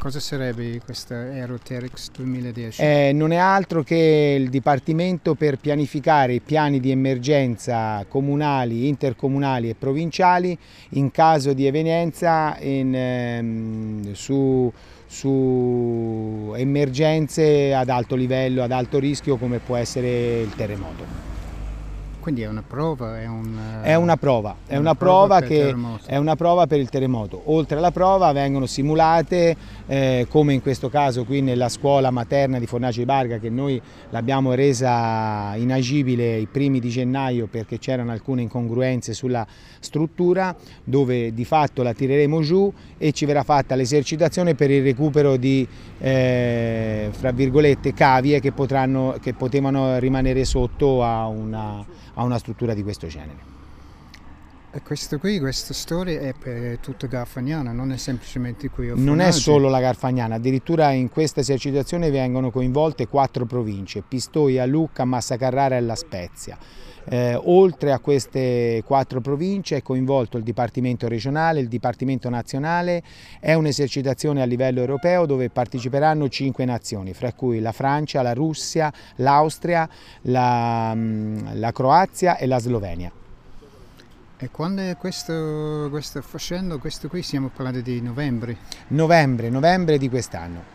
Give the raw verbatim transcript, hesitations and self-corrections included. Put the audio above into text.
Cosa sarebbe questa Aeroteryx duemiladieci? Eh, non è altro che il Dipartimento per pianificare i piani di emergenza comunali, intercomunali e provinciali in caso di evenienza in, ehm, su, su emergenze ad alto livello, ad alto rischio, come può essere il terremoto. Quindi è una prova? È, un, è una prova, è, una una prova prova che è una prova per il terremoto. Oltre alla prova vengono simulate, eh, come in questo caso qui nella scuola materna di Fornace di Barga, che noi l'abbiamo resa inagibile i primi di gennaio perché c'erano alcune incongruenze sulla struttura, dove di fatto la tireremo giù e ci verrà fatta l'esercitazione per il recupero di eh, fra virgolette cavie che, potranno, che potevano rimanere sotto a una a una struttura di questo genere. E questo qui, questa storia è per tutta Garfagnana, non è semplicemente qui a Fornace? Non è solo la Garfagnana, addirittura in questa esercitazione vengono coinvolte quattro province: Pistoia, Lucca, Massa Carrara e La Spezia. Eh, oltre a queste quattro province è coinvolto il Dipartimento regionale, il Dipartimento nazionale. È un'esercitazione a livello europeo dove parteciperanno cinque nazioni, fra cui la Francia, la Russia, l'Austria, la, la Croazia e la Slovenia. E quando è questo, questo facendo, questo qui stiamo parlando di novembre? Novembre, novembre di quest'anno.